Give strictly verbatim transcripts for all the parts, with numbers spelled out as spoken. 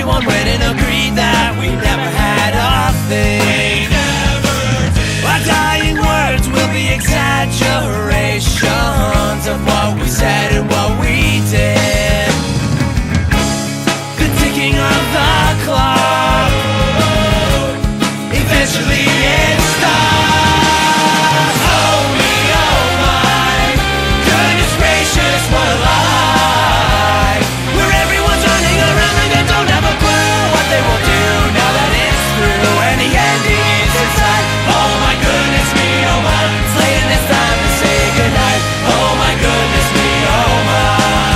everyone went and agreed that we never had a thing. Our dying words will be exaggerations of what we said and what we did. The ticking of the clock, eventually it stops. Oh me, oh my, goodness gracious, what a lie. Where everyone's running around like they don't have a clue what they will do now that it's through and the ending is inside. Oh my goodness me, oh my, it's late and it's time to say goodnight. Oh my goodness me, oh my.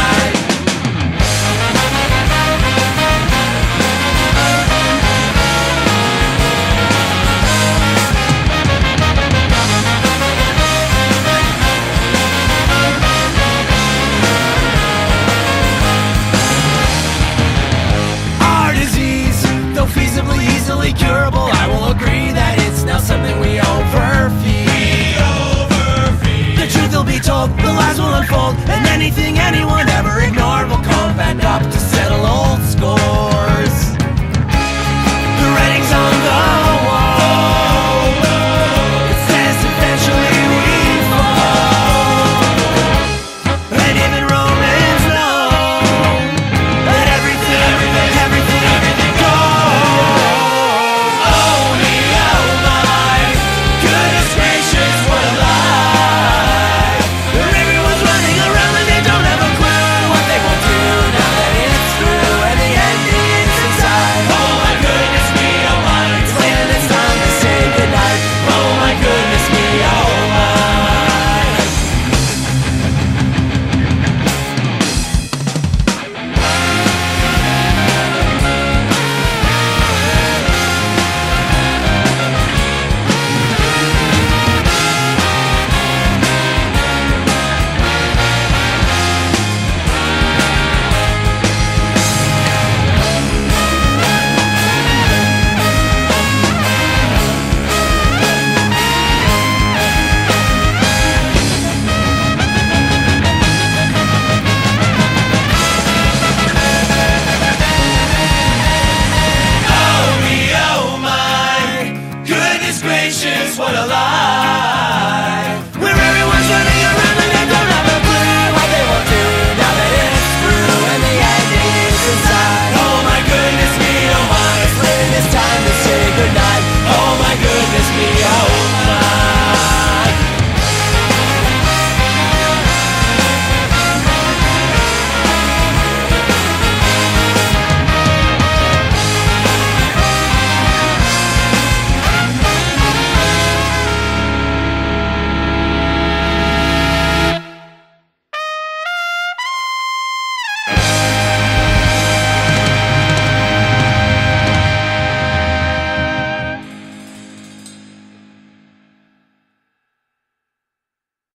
Our disease, though feasibly easily curable, I will agree that it's now something we overfeed. The truth will be told, the lies will unfold, and anything anyone ever ignored will come back up to settle old scores.